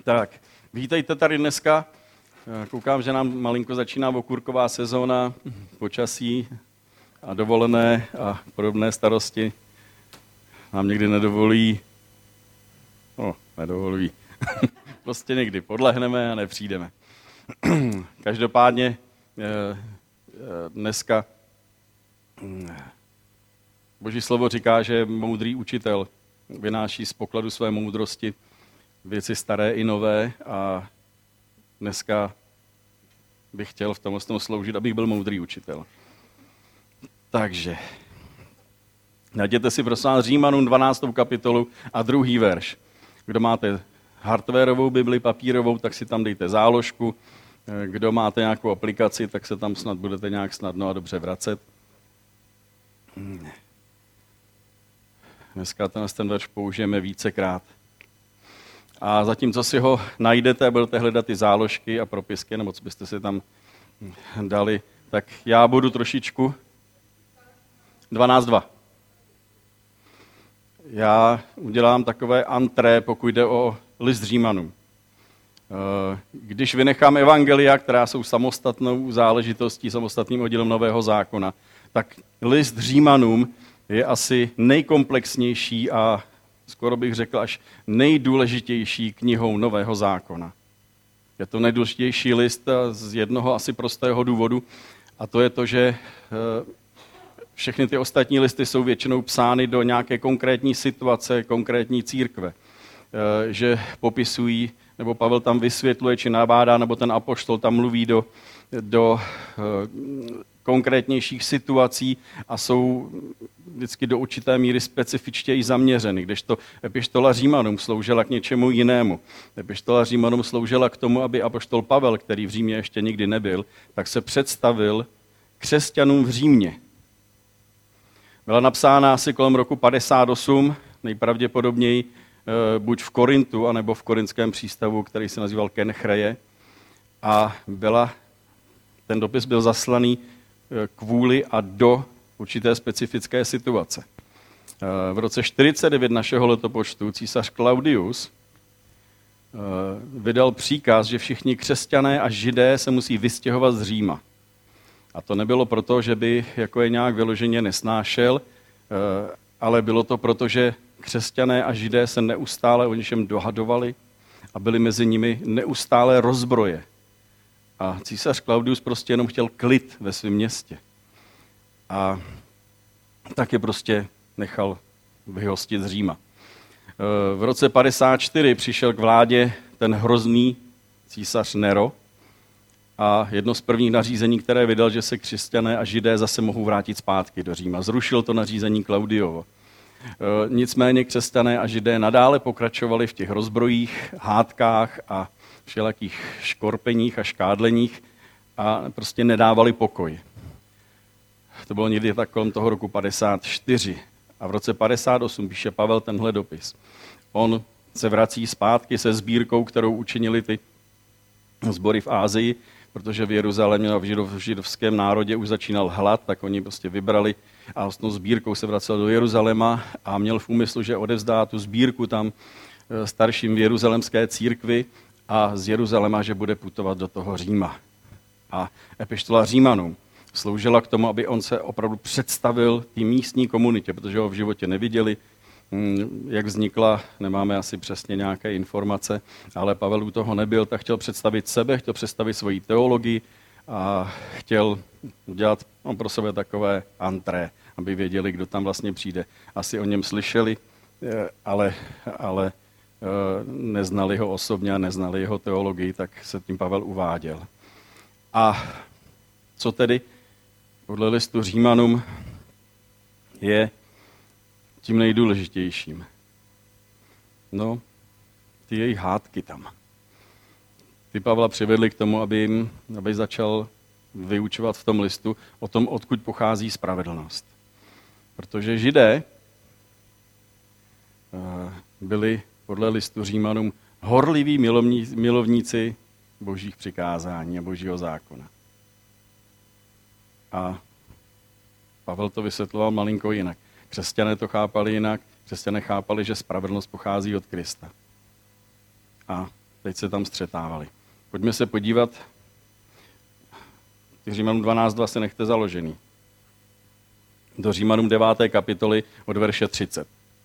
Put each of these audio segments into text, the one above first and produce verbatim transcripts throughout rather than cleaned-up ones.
Tak, vítejte tady dneska. Koukám, že nám malinko začíná okurková sezóna, počasí a dovolené a podobné starosti nám někdy nedovolí, no, nedovolí, prostě někdy podlehneme a nepřijdeme. Každopádně dneska Boží slovo říká, že moudrý učitel vynáší z pokladu své moudrosti věci staré i nové a dneska bych chtěl v tomhle tom sloužit, abych byl moudrý učitel. Takže, najděte si prosím vás Římanům dvanáctou kapitolu a druhý verš. Kdo máte hardwarovou Bibli, papírovou, tak si tam dejte záložku. Kdo máte nějakou aplikaci, tak se tam snad budete nějak snadno a dobře vracet. Dneska ten, ten verš použijeme vícekrát. A zatímco si ho najdete a budete hledat ty záložky a propisky, nebo co byste si tam dali, tak já budu trošičku dvanáct dva. Já udělám takové antré, pokud jde o list Římanům. Když vynechám evangelia, která jsou samostatnou záležitostí, samostatným oddílem Nového zákona, tak list Římanům je asi nejkomplexnější a skoro bych řekl až nejdůležitější knihou Nového zákona. Je to nejdůležitější list z jednoho asi prostého důvodu, a to je to, že všechny ty ostatní listy jsou většinou psány do nějaké konkrétní situace, konkrétní církve. Že popisují, nebo Pavel tam vysvětluje, či nabádá, nebo ten apoštol tam mluví do, do konkrétnějších situací a jsou vždycky do určité míry specifičtěji zaměřeny, kdežto epištola Římanům sloužila k něčemu jinému. Epištola Římanům sloužila k tomu, aby apoštol Pavel, který v Římě ještě nikdy nebyl, tak se představil křesťanům v Římě. Byla napsána asi kolem roku padesát osm, nejpravděpodobněji buď v Korintu, anebo v korinském přístavu, který se nazýval Kenchreje. A byla, ten dopis byl zaslaný kvůli a do určité specifické situace. V roce čtyřicet devět našeho letopočtu císař Claudius vydal příkaz, že všichni křesťané a židé se musí vystěhovat z Říma. A to nebylo proto, že by jako je nějak vyloženě nesnášel, ale bylo to proto, že křesťané a židé se neustále o něčem dohadovali a byly mezi nimi neustále rozbroje. A císař Claudius prostě jenom chtěl klid ve svém městě. A tak je prostě nechal vyhostit z Říma. V roce padesát čtyři přišel k vládě ten hrozný císař Nero a jedno z prvních nařízení, které vydal, že se křesťané a židé zase mohou vrátit zpátky do Říma. Zrušil to nařízení Claudiovo. Nicméně křesťané a židé nadále pokračovali v těch rozbrojích, hádkách a všelakých škorpeních a škádleních a prostě nedávali pokoj. To bylo někdy tak kolem toho roku padesát čtyři. A v roce padesát osm píše Pavel tenhle dopis. On se vrací zpátky se sbírkou, kterou učinili ty sbory v Ázii, protože v Jeruzalémě a v, židov, v židovském národě už začínal hlad, tak oni prostě vybrali a s tou sbírkou se vracel do Jeruzaléma a měl v úmyslu, že odevzdá tu sbírku tam starším v jeruzalemské církvi a z Jeruzaléma, že bude putovat do toho Říma. A epištola Římanům sloužila k tomu, aby on se opravdu představil té místní komunitě, protože ho v životě neviděli, jak vznikla, nemáme asi přesně nějaké informace, ale Pavel u toho nebyl, tak chtěl představit sebe, chtěl představit svoji teologii a chtěl udělat on pro sebe takové antré, aby věděli, kdo tam vlastně přijde. Asi o něm slyšeli, ale, ale neznali ho osobně a neznali jeho teologii, tak se tím Pavel uváděl. A co tedy podle listu Římanům je tím nejdůležitějším? No, ty jejich hádky tam. Ty Pavla přivedli k tomu, aby, jim, aby začal vyučovat v tom listu o tom, odkud pochází spravedlnost. Protože židé byli podle listu Římanům horliví milovníci božích přikázání a božího zákona. A Pavel to vysvětloval malinko jinak. Křesťané to chápali jinak. Křesťané chápali, že spravedlnost pochází od Krista. A teď se tam střetávali. Pojďme se podívat, Římanům dvanáct dva se nechte založený. Do Římanům deváté kapitoly od verše třicet.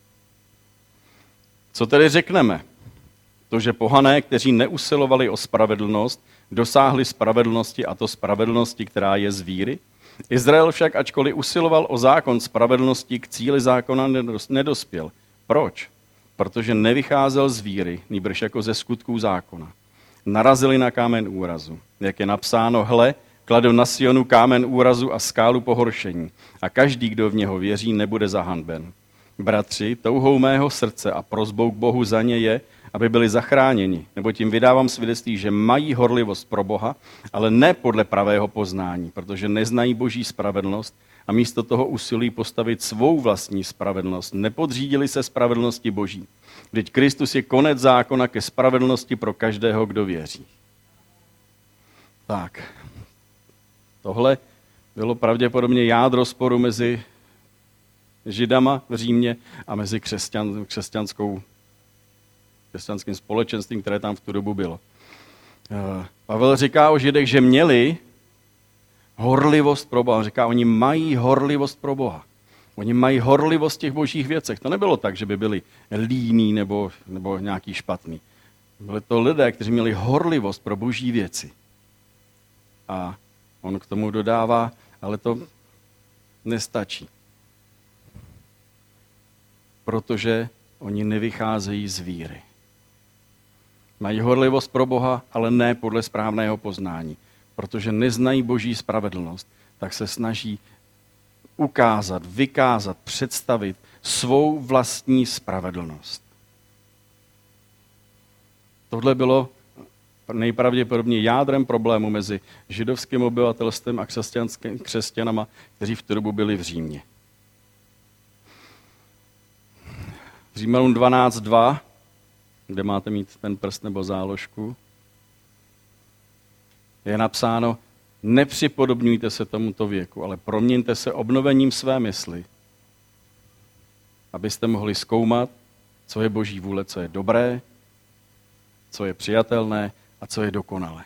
Co tedy řekneme? To, že pohané, kteří neusilovali o spravedlnost, dosáhli spravedlnosti, a to spravedlnosti, která je z víry? Izrael však, ačkoliv usiloval o zákon spravedlnosti, k cíli zákona nedospěl. Proč? Protože nevycházel z víry, nýbrž jako ze skutků zákona. Narazili na kámen úrazu. Jak je napsáno, hle, kladu na Sionu kámen úrazu a skálu pohoršení. A každý, kdo v něho věří, nebude zahanben. Bratři, touhou mého srdce a prosbou k Bohu za ně je, aby byli zachráněni. Nebo tím vydávám svědectví, že mají horlivost pro Boha, ale ne podle pravého poznání, protože neznají Boží spravedlnost a místo toho usilují postavit svou vlastní spravedlnost. Nepodřídili se spravedlnosti Boží. Vždyť Kristus je konec zákona ke spravedlnosti pro každého, kdo věří. Tak, tohle bylo pravděpodobně jádro sporu mezi Židama v Římě a mezi křesťan, křesťanskou, křesťanským společenstvím, které tam v tu dobu bylo. Pavel říká o Židech, že měli horlivost pro Boha. On říká, oni mají horlivost pro Boha. Oni mají horlivost v těch božích věcech. To nebylo tak, že by byli líní nebo, nebo nějaký špatný. Byli to lidé, kteří měli horlivost pro boží věci. A on k tomu dodává, ale to nestačí. Protože oni nevycházejí z víry. Mají horlivost pro Boha, ale ne podle správného poznání. Protože neznají boží spravedlnost, tak se snaží ukázat, vykázat, představit svou vlastní spravedlnost. Tohle bylo nejpravděpodobně jádrem problému mezi židovským obyvatelstvem a křesťanama, kteří v tu dobu byli v Římě. V Římanům dvanáct dva, kde máte mít ten prst nebo záložku, je napsáno, nepřipodobňujte se tomuto věku, ale proměňte se obnovením své mysli, abyste mohli zkoumat, co je boží vůle, co je dobré, co je přijatelné a co je dokonalé.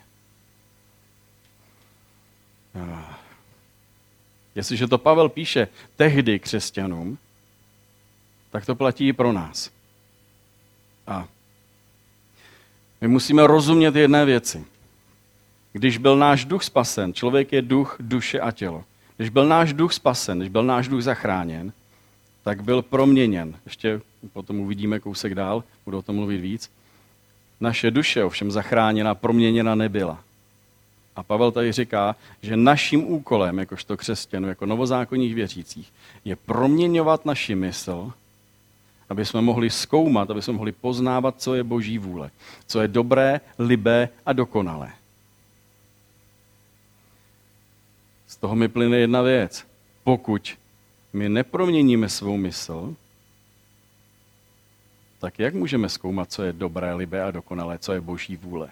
Jestliže to Pavel píše tehdy křesťanům, tak to platí i pro nás. A my musíme rozumět jedné věci. Když byl náš duch spasen, člověk je duch, duše a tělo. Když byl náš duch spasen, když byl náš duch zachráněn, tak byl proměněn. Ještě potom uvidíme kousek dál, budu o tom mluvit víc. Naše duše ovšem zachráněna, proměněna nebyla. A Pavel tady říká, že naším úkolem, jakožto křesťanů, jako novozákonních věřících, je proměňovat naši mysl, aby jsme mohli zkoumat, aby jsme mohli poznávat, co je boží vůle, co je dobré, libé a dokonalé. Z toho mi plyne jedna věc. Pokud my neproměníme svou mysl, tak jak můžeme zkoumat, co je dobré, libé a dokonalé, co je boží vůle?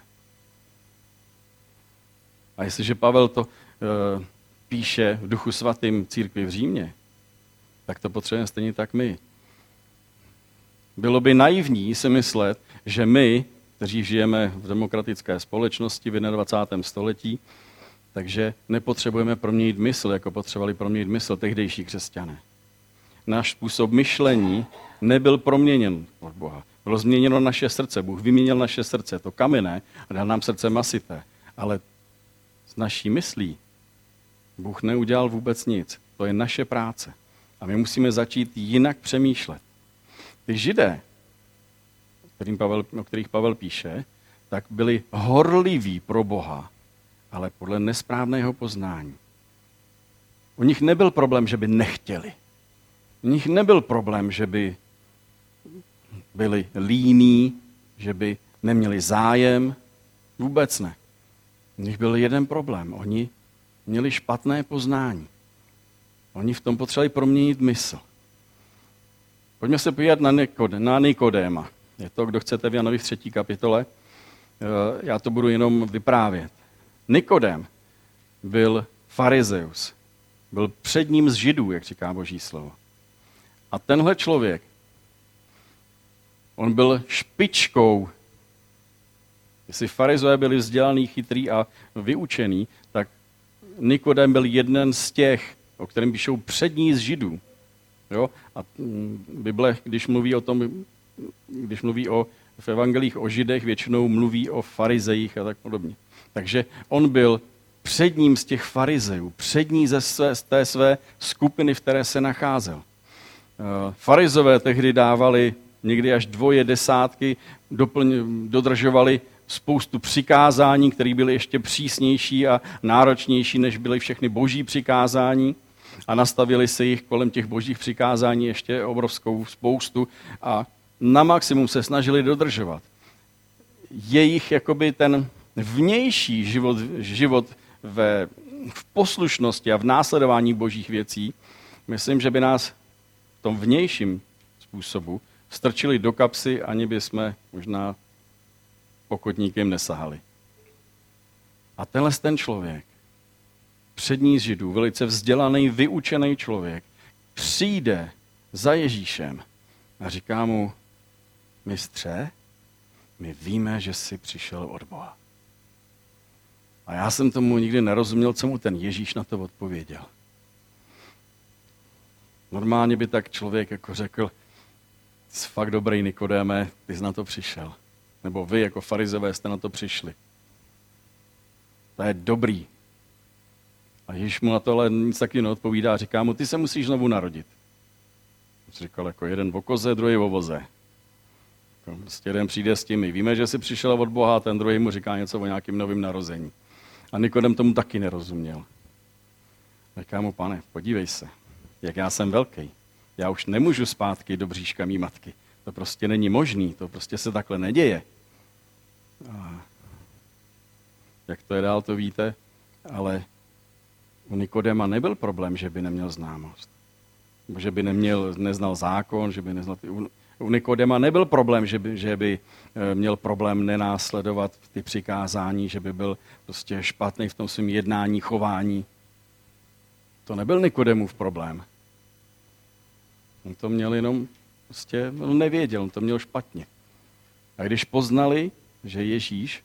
A jestliže Pavel to e, píše v Duchu svatým církvi v Římě, tak to potřebujeme stejně tak my. Bylo by naivní si myslet, že my, kteří žijeme v demokratické společnosti v dvacátém prvním století, takže nepotřebujeme proměnit mysl, jako potřebovali proměnit mysl tehdejší křesťané. Náš způsob myšlení nebyl proměněn od Boha. Bylo změněno naše srdce. Bůh vyměnil naše srdce, to kamenné, a dal nám srdce masité. Ale s naší myslí Bůh neudělal vůbec nic. To je naše práce. A my musíme začít jinak přemýšlet. Ty Židé, kterým Pavel, o kterých Pavel píše, tak byli horliví pro Boha, ale podle nesprávného poznání. U nich nebyl problém, že by nechtěli. U nich nebyl problém, že by byli líní, že by neměli zájem. Vůbec ne. U nich byl jeden problém. Oni měli špatné poznání. Oni v tom potřebovali proměnit mysl. Pojďme se podívat na, Nikode, na Nikodéma. Je to, kdo chcete v Janovi v třetí kapitole. Já to budu jenom vyprávět. Nikodém byl farizeus. Byl předním z Židů, jak říká Boží slovo. A tenhle člověk, on byl špičkou Jestli farizové byli vzdělaný, chytrý a vyučený, tak Nikodem byl jeden z těch, o kterém píšou přední z Židů. Jo? A Bible, když mluví o tom, když mluví o, v evangelích o Židech, většinou mluví o farizejích a tak podobně. Takže on byl předním z těch farizejů, přední ze své, z té své skupiny, v které se nacházel. Farizové tehdy dávali někdy až dvoje desátky, doplň, dodržovali spoustu přikázání, které byly ještě přísnější a náročnější, než byly všechny boží přikázání. A nastavili si jich kolem těch božích přikázání ještě obrovskou spoustu a na maximum se snažili dodržovat. Jejich jakoby ten vnější život, život ve, v poslušnosti a v následování božích věcí, myslím, že by nás v tom vnějším způsobu strčili do kapsy, ani by jsme možná pokotníkem nesahali. A tenhle ten člověk, přední z Židů, velice vzdělaný, vyučený člověk, přijde za Ježíšem a říká mu: mistře, my víme, že jsi přišel od Boha. A já jsem tomu nikdy nerozuměl, co mu ten Ježíš na to odpověděl. Normálně by tak člověk jako řekl: jsi fakt dobrý, Nikodéme, ty jsi na to přišel. Nebo vy jako farizové jste na to přišli. To je dobrý. A Ježíš mu na to ale nic taky neodpovídá a říká mu: ty se musíš znovu narodit. On říkal jako jeden o koze, druhý o voze. Prostě jeden přijde s tím: my víme, že jsi přišel od Boha, a ten druhý mu říká něco o nějakým novým narození. A Nikodem tomu taky nerozuměl. Říká mu: pane, podívej se, jak já jsem velký. Já už nemůžu zpátky do bříška mý matky. To prostě není možný, to prostě se takhle neděje. A jak to je dál, to víte, ale u Nikodema nebyl problém, že by neměl známost. Že by neměl, neznal zákon, že by neznal... U Nikodema nebyl problém, že by, že by měl problém nenásledovat ty přikázání, že by byl prostě špatný v tom svém jednání, chování. To nebyl Nikodemův problém. On to měl jenom, prostě, on nevěděl, on to měl špatně. A když poznali, že Ježíš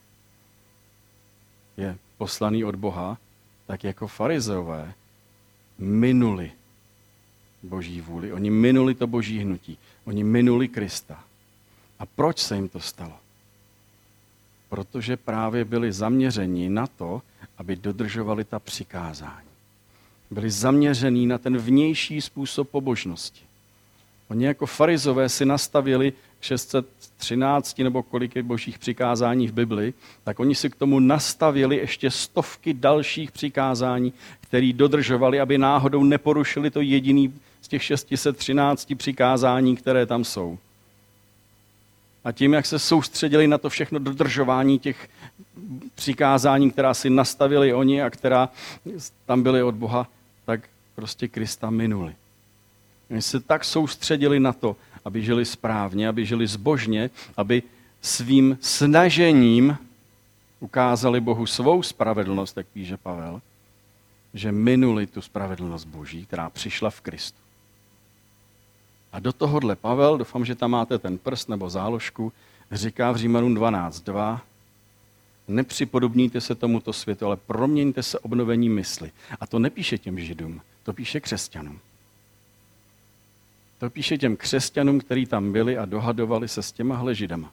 je poslaný od Boha, tak jako farizeové minuli boží vůli. Oni minuli to boží hnutí. Oni minuli Krista. A proč se jim to stalo? Protože právě byli zaměření na to, aby dodržovali ta přikázání. Byli zaměření na ten vnější způsob pobožnosti. Oni jako farizové si nastavili šest set třináct nebo kolik je božích přikázání v Bibli, tak oni si k tomu nastavili ještě stovky dalších přikázání, které dodržovali, aby náhodou neporušili to jediný z těch šest set třináct přikázání, které tam jsou. A tím, jak se soustředili na to všechno dodržování těch přikázání, která si nastavili oni a která tam byly od Boha, tak prostě Krista minuli. Oni se tak soustředili na to, aby žili správně, aby žili zbožně, aby svým snažením ukázali Bohu svou spravedlnost, jak píše Pavel, že minuli tu spravedlnost Boží, která přišla v Kristu. A do tohohle Pavel, doufám, že tam máte ten prst nebo záložku, říká v Římanům dvanáct dva: nepřipodobníte se tomuto světu, ale proměňte se obnovením mysli. A to nepíše těm Židům, to píše křesťanům. To píše těm křesťanům, kteří tam byli a dohadovali se s těmahle Židama.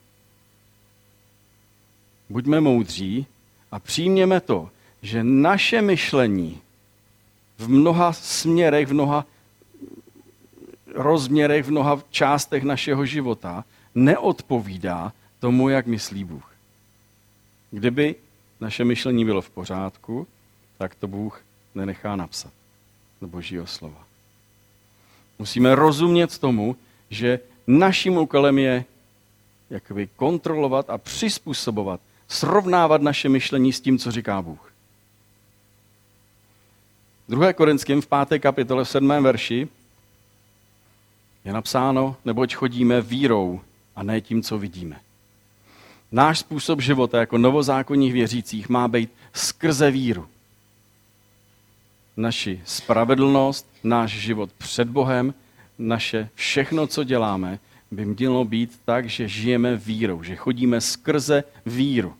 Buďme moudří a přijměme to, že naše myšlení v mnoha směrech, v mnoha rozměrech, v mnoha částech našeho života neodpovídá tomu, jak myslí Bůh. Kdyby naše myšlení bylo v pořádku, tak to Bůh nenechá napsat do Božího slova. Musíme rozumět tomu, že naším úkolem je jakoby kontrolovat a přizpůsobovat, srovnávat naše myšlení s tím, co říká Bůh. druhé Korinským v páté kapitole v sedmém verši je napsáno: neboť chodíme vírou a ne tím, co vidíme. Náš způsob života jako novozákonních věřících má být skrze víru. Naši spravedlnost, náš život před Bohem, naše všechno, co děláme, by mělo být tak, že žijeme vírou, že chodíme skrze víru.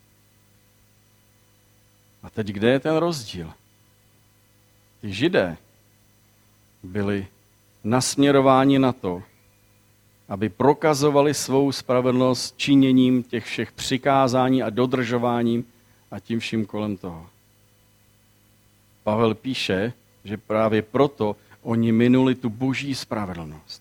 A teď kde je ten rozdíl? Ty Židé byli nasměrováni na to, aby prokazovali svou spravedlnost činěním těch všech přikázání a dodržováním a tím vším kolem toho. Pavel píše, že právě proto oni minuli tu boží spravedlnost.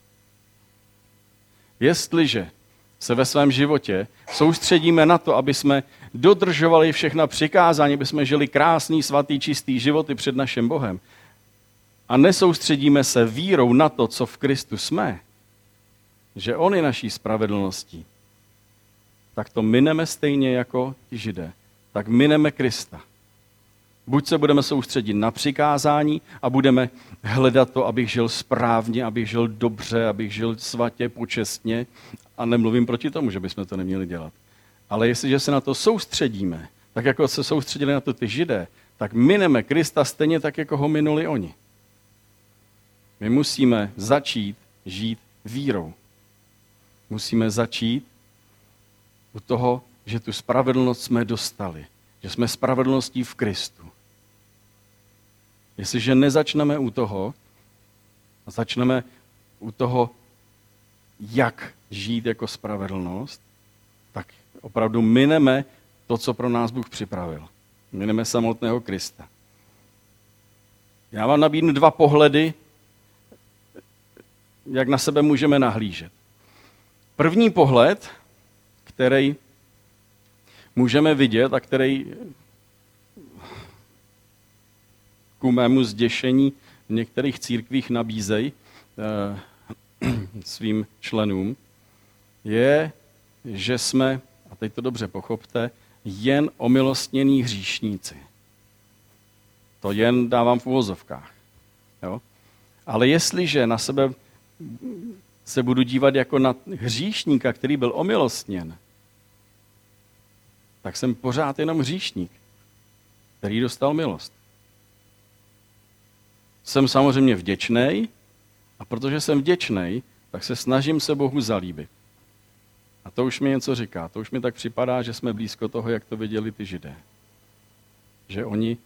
Jestliže se ve svém životě soustředíme na to, aby jsme dodržovali všechna přikázání, aby jsme žili krásný, svatý, čistý životy před naším Bohem a nesoustředíme se vírou na to, co v Kristu jsme, že on je naší spravedlností, tak to mineme stejně jako ti Židé. Tak mineme Krista. Buď se budeme soustředit na přikázání a budeme hledat to, abych žil správně, abych žil dobře, abych žil svatě, počestně. A nemluvím proti tomu, že bychom to neměli dělat. Ale jestliže se na to soustředíme, tak jako se soustředili na to ty Židé, tak mineme Krista stejně tak, jako ho minuli oni. My musíme začít žít vírou. Musíme začít u toho, že tu spravedlnost jsme dostali. Že jsme spravedlností v Kristu. Jestliže nezačneme u toho, a začneme u toho, jak žít jako spravedlnost, tak opravdu mineme to, co pro nás Bůh připravil. Mineme samotného Krista. Já vám nabídnu dva pohledy, jak na sebe můžeme nahlížet. První pohled, který můžeme vidět a který ku mému zděšení v některých církvích nabízejí eh, svým členům, je, že jsme, a teď to dobře pochopte, jen omilostnění hříšníci. To jen dávám v uvozovkách. Jo? Ale jestliže na sebe se budu dívat jako na hříšníka, který byl omilostněn, tak jsem pořád jenom hříšník, který dostal milost. Jsem samozřejmě vděčnej a protože jsem vděčnej, tak se snažím se Bohu zalíbit. A to už mi něco říká. To už mi tak připadá, že jsme blízko toho, jak to viděli ty Židé. Že oni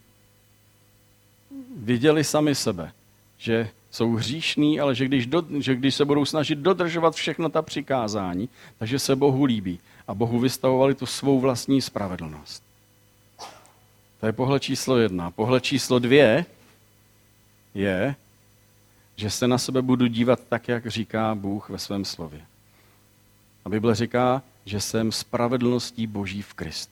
viděli sami sebe, že jsou hříšní, ale že když, do, že když se budou snažit dodržovat všechno ta přikázání, takže se Bohu líbí. A Bohu vystavovali tu svou vlastní spravedlnost. To je pohled číslo jedna. Pohled číslo dvě je, že se na sebe budu dívat tak, jak říká Bůh ve svém slově. A Bible říká, že jsem spravedlností Boží v Kristu.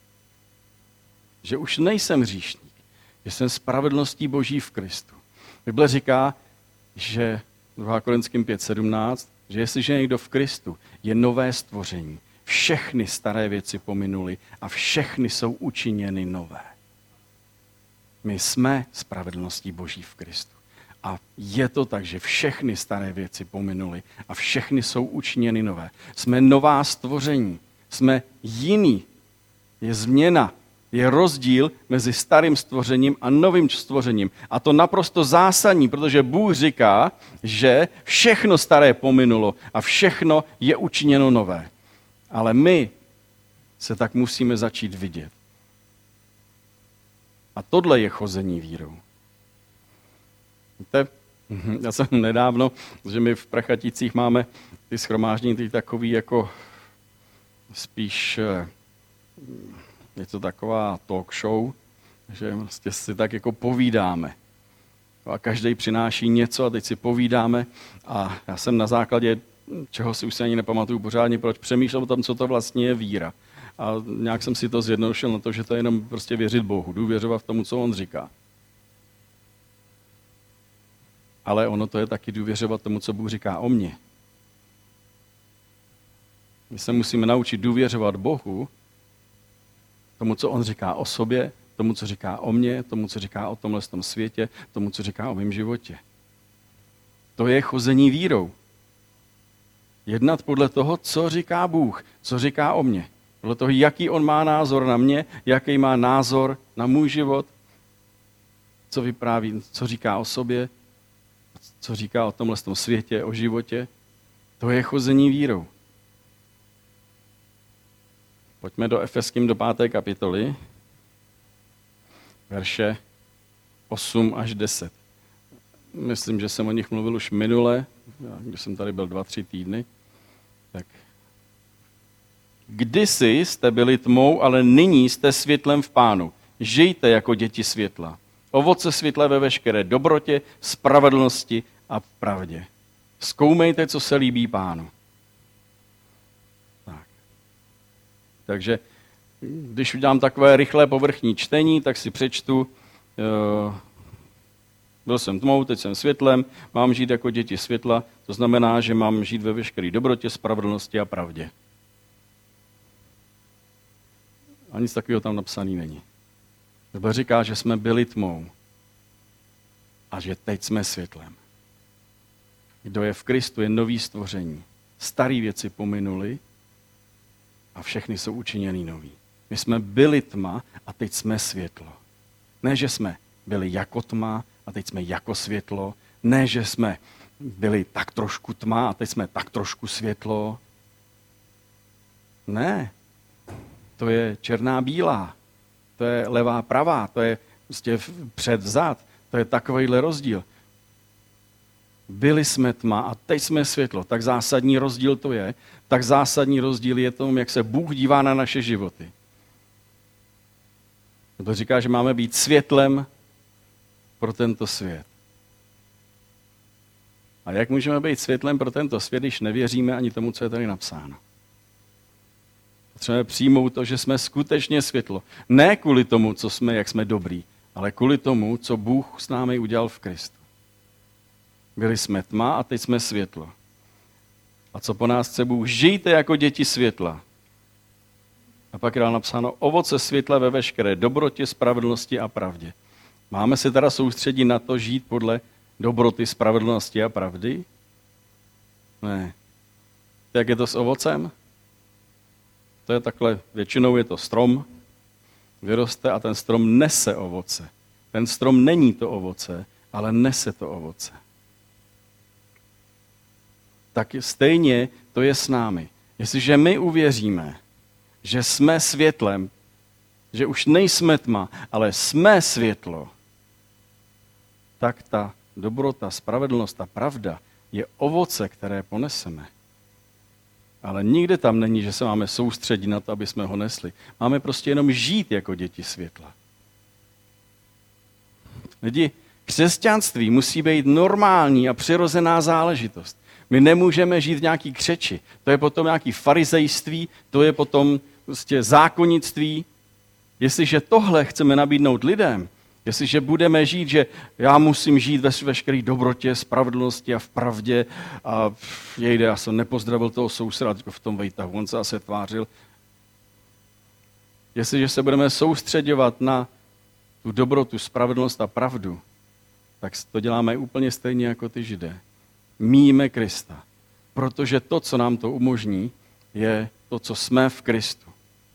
Že už nejsem hříšník, že jsem spravedlností Boží v Kristu. Bible říká, že druhá Korinským pět sedmnáct, že jestliže někdo v Kristu je nové stvoření, všechny staré věci pominuly a všechny jsou učiněny nové. My jsme spravedlností Boží v Kristu. A je to tak, že všechny staré věci pominuly a všechny jsou učiněny nové. Jsme nová stvoření, jsme jiný. Je změna, je rozdíl mezi starým stvořením a novým stvořením. A to naprosto zásadní, protože Bůh říká, že všechno staré pominulo a všechno je učiněno nové. Ale my se tak musíme začít vidět. A tohle je chození vírou. Víte, já jsem nedávno, že my v Prachaticích máme ty shromáždění, ty takový jako spíš, je to taková talk show, že vlastně si tak jako povídáme. A každý přináší něco a teď si povídáme a já jsem na základě, čeho si už se ani nepamatuju pořádně, proč přemýšlel o tom, co to vlastně je víra. A nějak jsem si to zjednodušil na to, že to je jenom prostě věřit Bohu, důvěřovat v tomu, co on říká. Ale ono to je taky důvěřovat tomu, co Bůh říká o mně. My se musíme naučit důvěřovat Bohu, tomu, co on říká o sobě, tomu, co říká o mně, tomu, co říká o tomhle tom světě, tomu, co říká o mém životě. To je chození vírou. Jednat podle toho, co říká Bůh, co říká o mně. Podle toho, jaký on má názor na mě, jaký má názor na můj život, co vypráví, co říká o sobě, co říká o tomhle tom světě, o životě. To je chození vírou. Pojďme do Efeským do páté kapitoly, verše osm až deset. Myslím, že jsem o nich mluvil už minule, když jsem tady byl dva, tři týdny. Tak. Kdysi jste byli tmou, ale nyní jste světlem v Pánu. Žijte jako děti světla. Ovoce světla ve veškeré dobrotě, spravedlnosti a pravdě. Zkoumejte, co se líbí Pánu. Tak. Takže když udělám takové rychlé povrchní čtení, tak si přečtu, uh, byl jsem tmou, teď jsem světlem, mám žít jako děti světla, to znamená, že mám žít ve veškeré dobrotě, spravedlnosti a pravdě. A nic takového tam napsaný není. Bible říká, že jsme byli tmou a že teď jsme světlem. Kdo je v Kristu, je nový stvoření. Staré věci pominuly a všechny jsou učiněny nový. My jsme byli tma a teď jsme světlo. Ne, že jsme byli jako tma a teď jsme jako světlo. Ne, že jsme byli tak trošku tma a teď jsme tak trošku světlo. Ne, to je černá bílá, to je levá pravá, to je prostě před vzad, to je takovejhle rozdíl. Byli jsme tma a teď jsme světlo. Tak zásadní rozdíl to je. Tak zásadní rozdíl je tom, jak se Bůh dívá na naše životy. To říká, že máme být světlem pro tento svět. A jak můžeme být světlem pro tento svět, když nevěříme ani tomu, co je tady napsáno? Potřebujeme přijmout to, že jsme skutečně světlo. Ne kvůli tomu, co jsme, jak jsme dobrý, ale kvůli tomu, co Bůh s námi udělal v Kristu. Byli jsme tma a teď jsme světlo. A co po nás chce Bůh? Žijte jako děti světla. A pak je dál napsáno ovoce světla ve veškeré dobrotě, spravedlnosti a pravdě. Máme se teda soustředit na to žít podle dobroty, spravedlnosti a pravdy? Ne. Jak je to s ovocem? To je takhle, většinou je to strom, vyroste a ten strom nese ovoce. Ten strom není to ovoce, ale nese to ovoce. Tak stejně to je s námi. Jestliže my uvěříme, že jsme světlem, že už nejsme tma, ale jsme světlo, tak ta dobrota, spravedlnost a pravda je ovoce, které poneseme. Ale nikde tam není, že se máme soustředit na to, aby jsme ho nesli. Máme prostě jenom žít jako děti světla. Lidi, křesťanství musí být normální a přirozená záležitost. My nemůžeme žít v nějaký křeči. To je potom nějaký farizejství, to je potom prostě zákonnictví. Jestliže tohle chceme nabídnout lidem, jestliže budeme žít, že já musím žít ve veškeré dobrotě, spravedlnosti a v pravdě a jejde, já jsem nepozdravil toho souseda v tom vejtahu, on se asi tvářil. Jestliže se budeme soustředovat na tu dobrotu, spravedlnost a pravdu, tak to děláme úplně stejně jako ty Židé. Míjíme Krista, protože to, co nám to umožní, je to, co jsme v Kristu.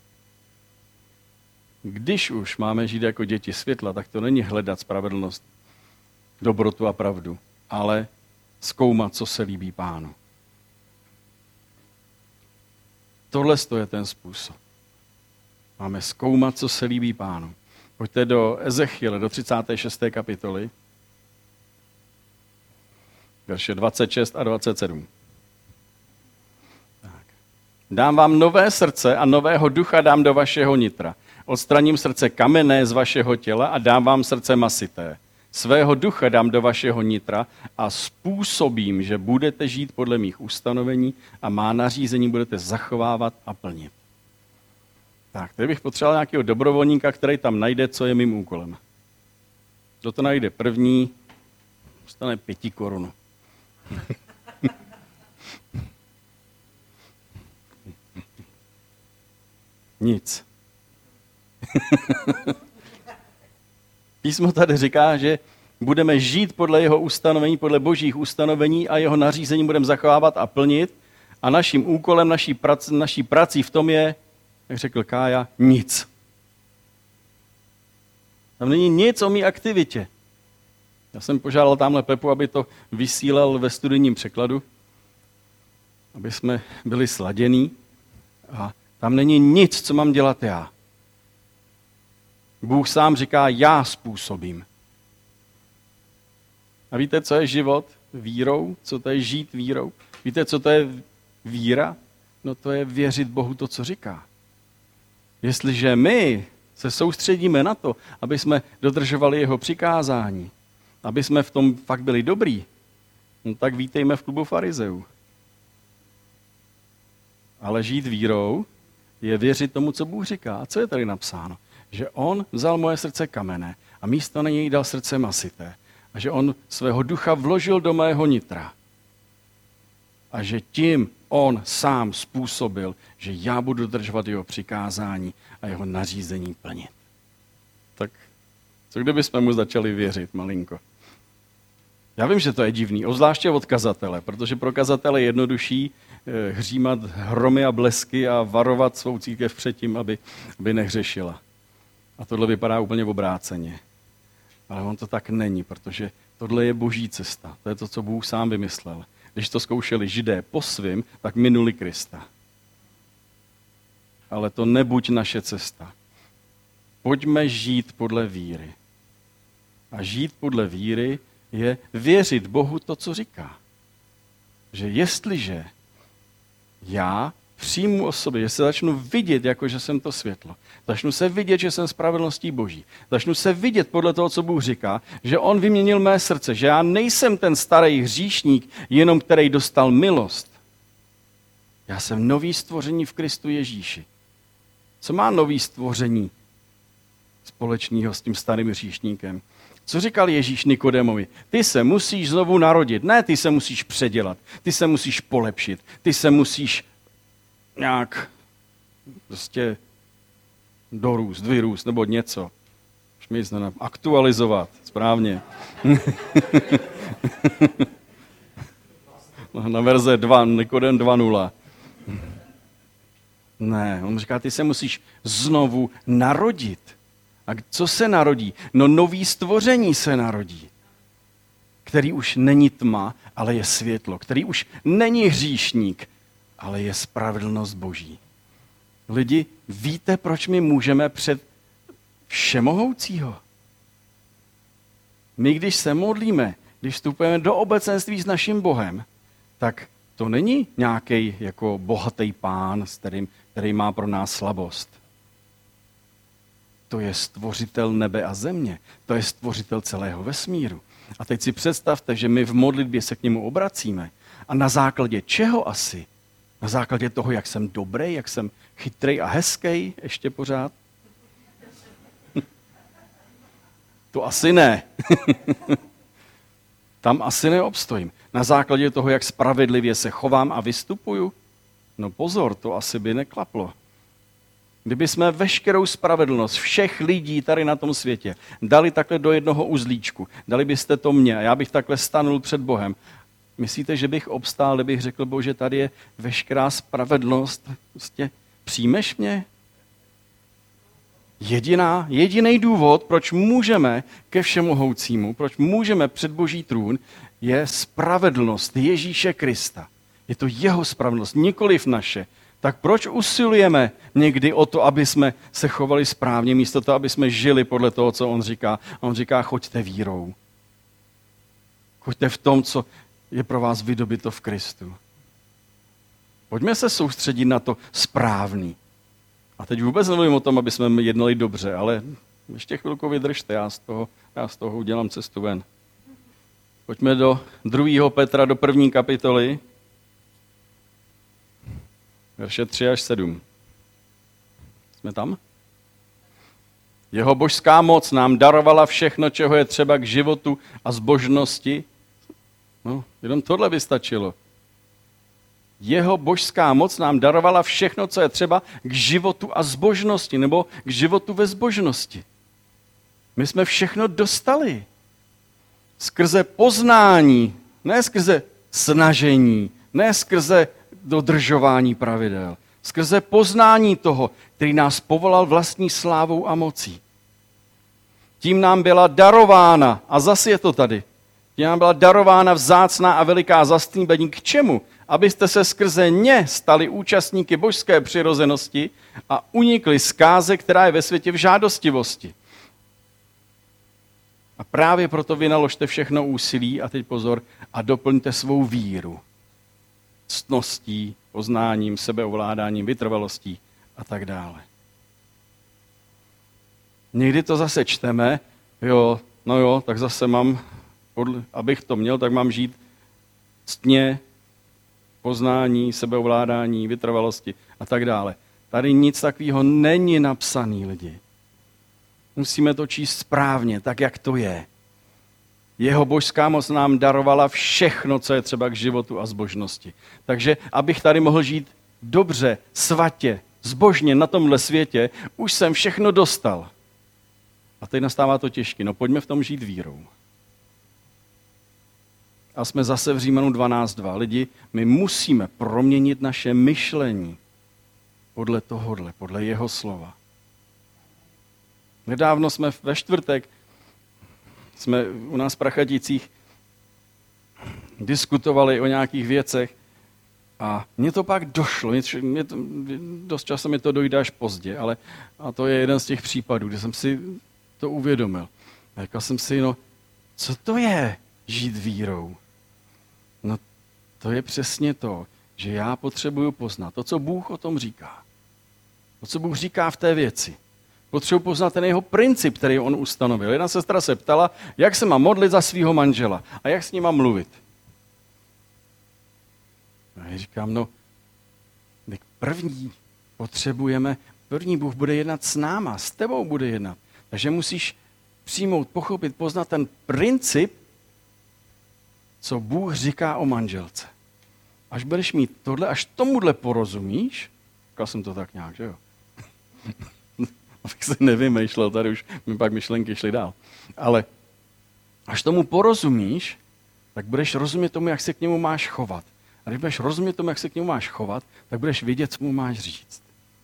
Když už máme žít jako děti světla, tak to není hledat spravedlnost, dobrotu a pravdu, ale zkoumat, co se líbí Pánu. Tohle je ten způsob. Máme zkoumat, co se líbí Pánu. Pojďte do Ezechiele, do třicáté šesté kapitoly, verše dvacet šest a dvacet sedm. Tak. Dám vám nové srdce a nového ducha dám do vašeho nitra. Odstraním srdce kamenné z vašeho těla a dám vám srdce masité. Svého ducha dám do vašeho nitra a způsobím, že budete žít podle mých ustanovení a má nařízení budete zachovávat a plnit. Tak, tady bych potřeboval nějakého dobrovolníka, který tam najde, co je mým úkolem. Kdo to najde první, dostane pěti korun. Nic. Písmo tady říká, že budeme žít podle jeho ustanovení, podle božích ustanovení a jeho nařízení budeme zachovávat a plnit a naším úkolem, naší, prac, naší prací v tom je, jak řekl Kája, nic. Tam není nic o mý aktivitě. Já jsem požádal tamhle Pepu, aby to vysílal ve studijním překladu. aby jsme byli sladění a tam není nic, co mám dělat já. Bůh sám říká, já způsobím. A víte, co je život vírou? Co to je žít vírou? Víte, co to je víra? No to je věřit Bohu to, co říká. Jestliže my se soustředíme na to, aby jsme dodržovali jeho přikázání, aby jsme v tom fakt byli dobrý, no tak vítejme v klubu farizeů. Ale žít vírou je věřit tomu, co Bůh říká. A co je tady napsáno? Že on vzal moje srdce kamenné a místo na něj dal srdce masité. A že on svého ducha vložil do mého nitra. A že tím on sám způsobil, že já budu dodržovat jeho přikázání a jeho nařízení plnit. Tak co kdybychom mu začali věřit malinko? Já vím, že to je divný, obzvláště od kazatele, protože pro kazatele je jednodušší hřímat hromy a blesky a varovat svou církev před tím, aby, aby nehřešila. A tohle vypadá úplně obráceně. Ale on to tak není, protože tohle je boží cesta. To je to, co Bůh sám vymyslel. Když to zkoušeli Židé po svým, tak minuli Krista. Ale to nebuď naše cesta. Pojďme žít podle víry. A žít podle víry je věřit Bohu to, co říká. Že jestliže já přijmu o sobě, že se začnu vidět, jako že jsem to světlo, začnu se vidět, že jsem spravedlností Boží, začnu se vidět podle toho, co Bůh říká, že on vyměnil mé srdce, že já nejsem ten starý hříšník, jenom který dostal milost. Já jsem nový stvoření v Kristu Ježíši. Co má nový stvoření společného s tím starým hříšníkem? Co říkal Ježíš Nikodémovi? Ty se musíš znovu narodit. Ne, ty se musíš předělat. Ty se musíš polepšit. Ty se musíš nějak prostě dorůst, vyrůst nebo něco. Už mi nic nenap... Aktualizovat. Správně. Na verze dva, Nikodém dva nula. Ne, on říká, ty se musíš znovu narodit. A co se narodí? No nový stvoření se narodí, který už není tma, ale je světlo, který už není hříšník, ale je spravedlnost Boží. Lidi, víte, proč my můžeme před všemohoucího? My, když se modlíme, když vstupujeme do obecenství s naším Bohem, tak to není nějaký jako bohatý pán, s kterým, který má pro nás slabost. To je stvořitel nebe a země. To je stvořitel celého vesmíru. A teď si představte, že my v modlitbě se k němu obracíme. A na základě čeho asi? Na základě toho, jak jsem dobrý, jak jsem chytrej a hezký, ještě pořád? To asi ne. Tam asi neobstojím. Na základě toho, jak spravedlivě se chovám a vystupuju? No pozor, to asi by neklaplo. Kdyby jsme veškerou spravedlnost všech lidí tady na tom světě dali takhle do jednoho uzlíčku, dali byste to mně a já bych takhle stanul před Bohem, myslíte, že bych obstál, kdybych řekl, Bože, tady je veškerá spravedlnost, prostě přijmeš mě? Jediná, jediný důvod, proč můžeme ke všemohoucímu, proč můžeme před Boží trůn, je spravedlnost Ježíše Krista. Je to jeho spravedlnost, nikoliv naše. Tak proč usilujeme někdy o to, aby jsme se chovali správně, místo toho, aby jsme žili podle toho, co on říká? A on říká, choďte vírou. Choďte v tom, co je pro vás vydobyto v Kristu. Pojďme se soustředit na to správný. A teď vůbec nemluvím o tom, aby jsme jednali dobře, ale ještě chvilku vydržte, já z toho, já z toho udělám cestu ven. Pojďme do druhého Petra, do první kapitoly. Verše tři až sedm. Jsme tam? Jeho božská moc nám darovala všechno, čeho je třeba k životu a zbožnosti. No, jenom tohle by stačilo. Jeho božská moc nám darovala všechno, co je třeba k životu a zbožnosti, nebo k životu ve zbožnosti. My jsme všechno dostali. Skrze poznání, ne skrze snažení, ne skrze dodržování pravidel. Skrze poznání toho, který nás povolal vlastní slávou a mocí. Tím nám byla darována, a zase je to tady, tím nám byla darována vzácná a veliká zastíbení k čemu? abyste se skrze ně stali účastníky božské přirozenosti a unikli zkáze, která je ve světě v žádostivosti. A právě proto vynaložte všechno úsilí, a teď pozor, a doplňte svou víru. Ctností, poznáním, sebeovládáním, vytrvalostí a tak dále. Někdy to zase čteme, jo, no jo, tak zase mám, abych to měl, tak mám žít ctně, poznání, sebeovládání, vytrvalosti a tak dále. Tady nic takového není napsaný, lidi. Musíme to číst správně, tak jak to je. Jeho božská moc nám darovala všechno, co je třeba k životu a zbožnosti. Takže abych tady mohl žít dobře, svatě, zbožně na tomhle světě, už jsem všechno dostal. A teď nastává to těžké. No pojďme v tom žít vírou. A jsme zase v Římanům dvanáct dva. Lidi, my musíme proměnit naše myšlení podle tohohle, podle jeho slova. Nedávno jsme ve čtvrtek, jsme u nás v Prachaticích diskutovali o nějakých věcech a mně to pak došlo. Mě, mě to, dost často mi to dojde až pozdě, ale a to je jeden z těch případů, kde jsem si to uvědomil. A říkal jsem si, no, co to je žít vírou? No, to je přesně to, že já potřebuju poznat to, co Bůh o tom říká. To, co Bůh říká v té věci. Potřebuji poznat ten jeho princip, který on ustanovil. Jedna sestra se ptala, jak se má modlit za svého manžela a jak s ním mám mluvit. A já říkám, no, tak první potřebujeme, první Bůh bude jednat s náma, s tebou bude jednat. Takže musíš přijmout, pochopit, poznat ten princip, co Bůh říká o manželce. Až budeš mít tohle, až tomuhle porozumíš, říkal jsem to tak nějak, že jo? Abych se nevymýšlel, tady už mi pak myšlenky šly dál. Ale až tomu porozumíš, tak budeš rozumět tomu, jak se k němu máš chovat. A když budeš rozumět tomu, jak se k němu máš chovat, tak budeš vědět, co mu máš říct.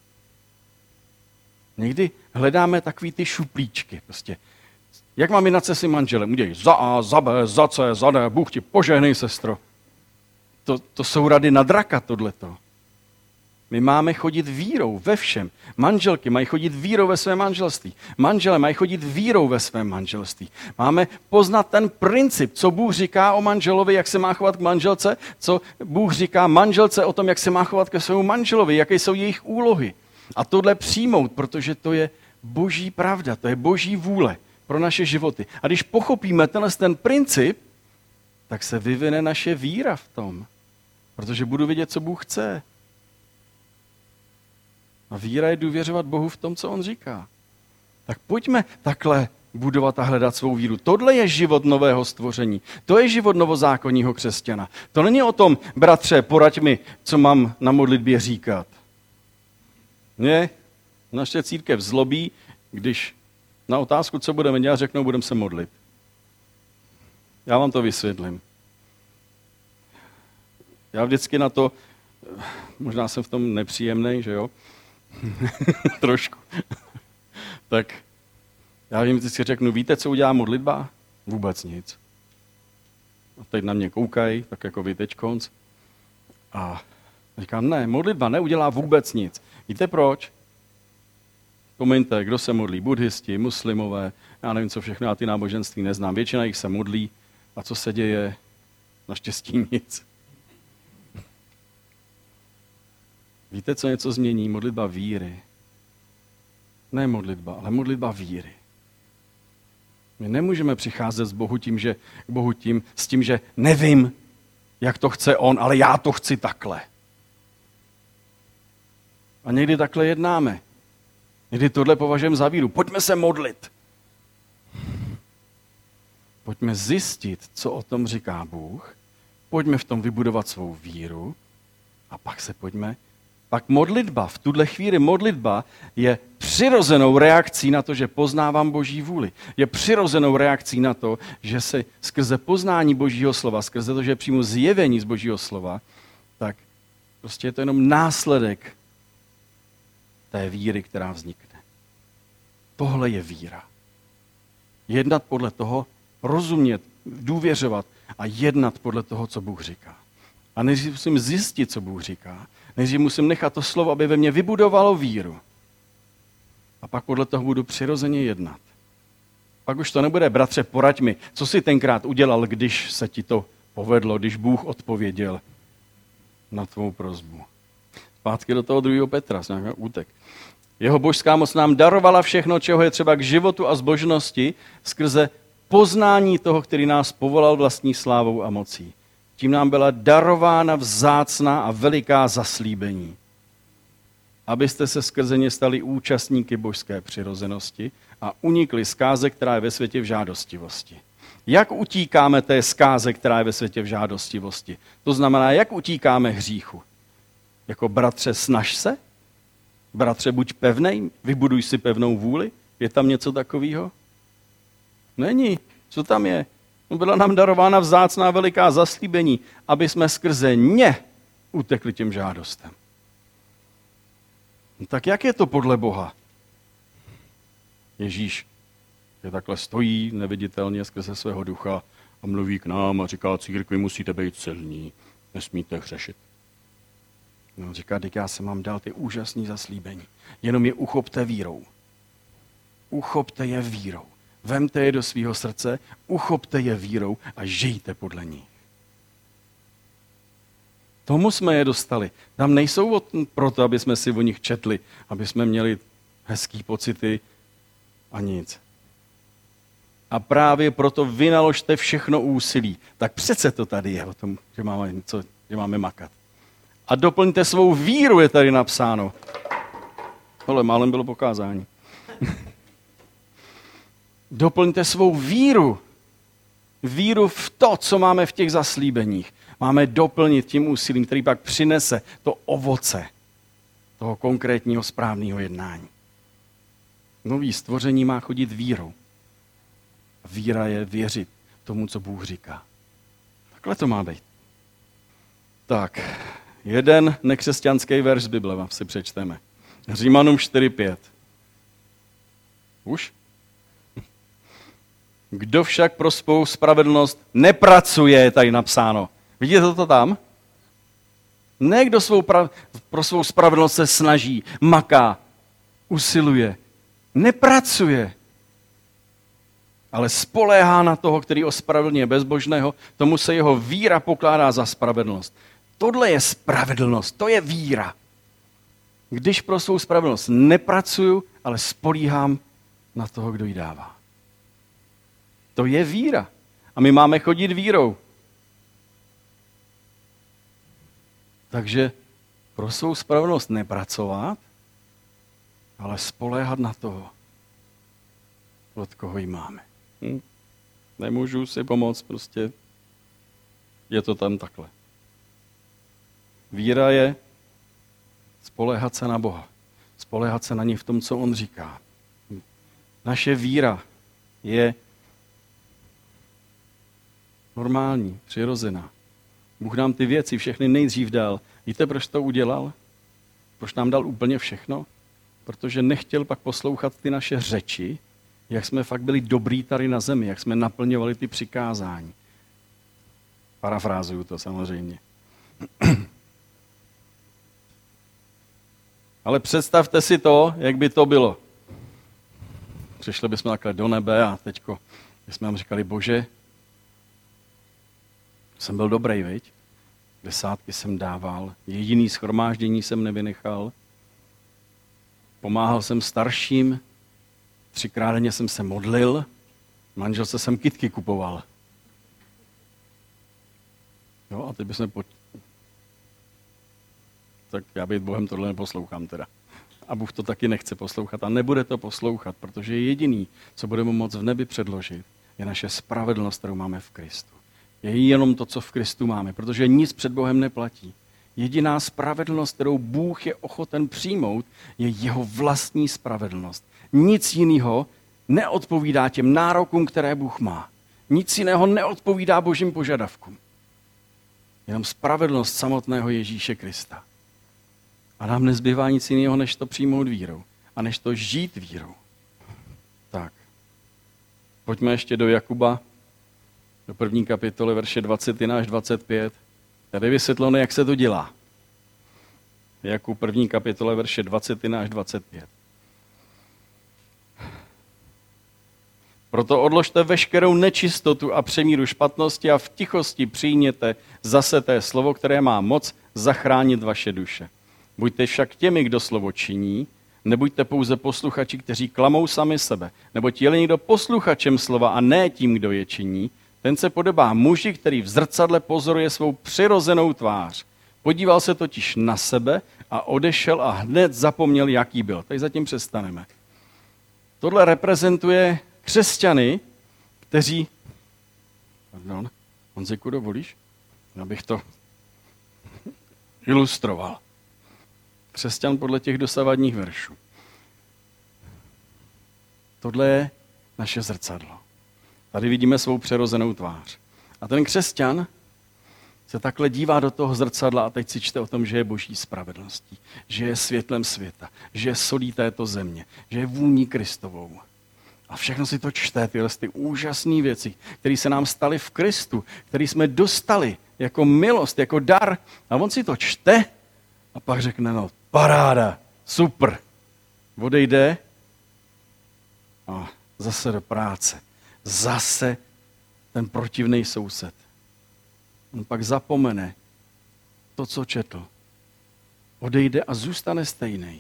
Někdy hledáme takový ty šuplíčky. Prostě. Jak mám jednat se svým manželem? Udělej za A, za B, za C, za D, Bůh ti požehnej, sestro. To, to jsou rady na draka, tohleto. My máme chodit vírou ve všem. Manželky mají chodit vírou ve svém manželství. Manželé mají chodit vírou ve svém manželství. Máme poznat ten princip, co Bůh říká o manželovi, jak se má chovat k manželce, co Bůh říká manželce o tom, jak se má chovat ke svému manželovi, jaké jsou jejich úlohy. A tohle přijmout, protože to je boží pravda, to je boží vůle pro naše životy. A když pochopíme tenhle ten princip, tak se vyvine naše víra v tom. Protože budu vidět, co Bůh chce. A víra je důvěřovat Bohu v tom, co on říká. Tak pojďme takhle budovat a hledat svou víru. Tohle je život nového stvoření. To je život novozákonního křesťana. To není o tom, bratře, poraď mi, co mám na modlitbě říkat. Ne, naše církev zlobí, když na otázku, co budeme dělat, řeknou, budeme se modlit. Já vám to vysvětlím. Já vždycky na to, možná jsem v tom nepříjemnej, že jo? Trošku. Tak já jim vždycky řeknu, víte, co udělá modlitba? Vůbec nic. A teď na mě koukají, tak jako vy teďkonc. A říkám, ne, modlitba neudělá vůbec nic. Víte proč? Vzpomeňte, kdo se modlí? Buddhisti, muslimové, já nevím, co všechno, já ty náboženství neznám. Většina jich se modlí. A co se děje? Naštěstí nic. Víte, co něco změní? Modlitba víry. Ne modlitba, ale modlitba víry. My nemůžeme přicházet z Bohu tím, že, k Bohu tím, s tím, že nevím, jak to chce on, ale já to chci takhle. A někdy takhle jednáme. Někdy tohle považujeme za víru. Pojďme se modlit. Pojďme zjistit, co o tom říká Bůh. Pojďme v tom vybudovat svou víru. A pak se pojďme. Pak modlitba, v tuhle chvíli modlitba je přirozenou reakcí na to, že poznávám Boží vůli. Je přirozenou reakcí na to, že se skrze poznání Božího slova, skrze to, že přijmu zjevení z Božího slova, tak prostě je to jenom následek té víry, která vznikne. Tohle je víra. Jednat podle toho, rozumět, důvěřovat a jednat podle toho, co Bůh říká. A nejdřív musím zjistit, co Bůh říká. Nejdřív musím nechat to slovo, aby ve mně vybudovalo víru. A pak podle toho budu přirozeně jednat. Pak už to nebude, bratře, poraď mi, co jsi tenkrát udělal, když se ti to povedlo, když Bůh odpověděl na tvou prosbu. Zpátky do toho druhého Petra, z nějakého útek. Jeho božská moc nám darovala všechno, čeho je třeba k životu a zbožnosti, skrze poznání toho, který nás povolal vlastní slávou a mocí. Tím nám byla darována vzácná a veliká zaslíbení, abyste se skrze ně stali účastníky božské přirozenosti a unikli zkáze, která je ve světě v žádostivosti. Jak utíkáme té zkáze, která je ve světě v žádostivosti? To znamená, jak utíkáme hříchu? Jako bratře, snaž se? Bratře, buď pevnej, vybuduj si pevnou vůli? Je tam něco takového? Není. Co tam je? Byla nám darována vzácná veliká zaslíbení, aby jsme skrze ně utekli těm žádostem. No tak jak je to podle Boha? Ježíš je takhle stojí neviditelně skrze svého ducha a mluví k nám a říká, církvi musíte být silní, nesmíte hřešit. No, říká, teď já jsem vám dal ty úžasné zaslíbení, jenom je uchopte vírou. Uchopte je vírou. Vemte je do svého srdce, uchopte je vírou a žijte podle ní. Tomu jsme je dostali. Tam nejsou proto, aby jsme si o nich četli, aby jsme měli hezký pocity a nic. A právě proto vynaložte všechno úsilí. Tak přece to tady je o tom, že máme, něco, že máme makat. A doplňte svou víru, je tady napsáno. Tohle málem bylo pokázání. Doplňte svou víru. Víru v to, co máme v těch zaslíbeních. Máme doplnit tím úsilím, který pak přinese to ovoce toho konkrétního správného jednání. Nový stvoření má chodit vírou. Víra je věřit tomu, co Bůh říká. Takhle to má být. Tak, jeden nekřesťanský verš z Bible vám si přečteme. Římanům čtyři pět. Už? Kdo však pro svou spravedlnost nepracuje, je tady napsáno. Vidíte to tam? Ne, kdo svou pra- pro svou spravedlnost se snaží, maká, usiluje. Nepracuje, ale spoléhá na toho, který ospravedlňuje bezbožného, tomu se jeho víra pokládá za spravedlnost. Tohle je spravedlnost, to je víra. Když pro svou spravedlnost nepracuju, ale spolíhám na toho, kdo ji dává. To je víra. A my máme chodit vírou. Takže pro svou spravedlnost nepracovat, ale spoléhat na toho, od koho ji máme. Hm? Nemůžu si pomoct, prostě je to tam takhle. Víra je spoléhat se na Boha. Spoléhat se na něj v tom, co on říká. Naše víra je normální, přirozená. Bůh nám ty věci všechny nejdřív dal. Víte, proč to udělal? Proč nám dal úplně všechno? Protože nechtěl pak poslouchat ty naše řeči, jak jsme fakt byli dobrý tady na zemi, jak jsme naplňovali ty přikázání. Parafrázuju to samozřejmě. Ale představte si to, jak by to bylo. Přišli bychom takhle do nebe a teďko bychom nám říkali, Bože, jsem byl dobrý, viď? Desátky jsem dával, jediný shromáždění jsem nevynechal, pomáhal jsem starším, třikrát denně jsem se modlil, manželce jsem kytky kupoval. Jo, a teď bychom po... Tak já být Bohem tohle neposlouchám teda. A Bůh to taky nechce poslouchat a nebude to poslouchat, protože jediný, co budeme moct v nebi předložit, je naše spravedlnost, kterou máme v Kristu. Je jenom to, co v Kristu máme, protože nic před Bohem neplatí. Jediná spravedlnost, kterou Bůh je ochoten přijmout, je jeho vlastní spravedlnost. Nic jiného neodpovídá těm nárokům, které Bůh má. Nic jiného neodpovídá božím požadavkům. Jenom spravedlnost samotného Ježíše Krista. A nám nezbývá nic jiného, než to přijmout vírou. A než to žít vírou. Tak. Pojďme ještě do Jakuba, do první kapitoly, verše dvacet jedna až dvacet pět. Tady vysvětleno, jak se to dělá. Jakub první kapitole verše dvacet až dvacet pět. Proto odložte veškerou nečistotu a přemíru špatnosti a v tichosti přijměte zase té slovo, které má moc zachránit vaše duše. Buďte však těmi, kdo slovo činí, nebuďte pouze posluchači, kteří klamou sami sebe, neboť je-li někdo posluchačem slova a ne tím, kdo je činí, ten se podobá muži, který v zrcadle pozoruje svou přirozenou tvář. Podíval se totiž na sebe a odešel a hned zapomněl, jaký byl. Tady zatím přestaneme. Tohle reprezentuje křesťany, kteří... Pardon, Honziku, dovolíš? Abych to ilustroval. Křesťan podle těch dosavadních veršů. Tohle je naše zrcadlo. Tady vidíme svou přirozenou tvář. A ten křesťan se takhle dívá do toho zrcadla a teď si čte o tom, že je boží spravedlností, že je světlem světa, že je solí této země, že je vůní Kristovou. A všechno si to čte, tyhle ty úžasné věci, které se nám staly v Kristu, které jsme dostali jako milost, jako dar. A on si to čte a pak řekne, no paráda, super. Odejde a zase do práce. Zase ten protivný soused. On pak zapomene to, co četl. Odejde a zůstane stejný.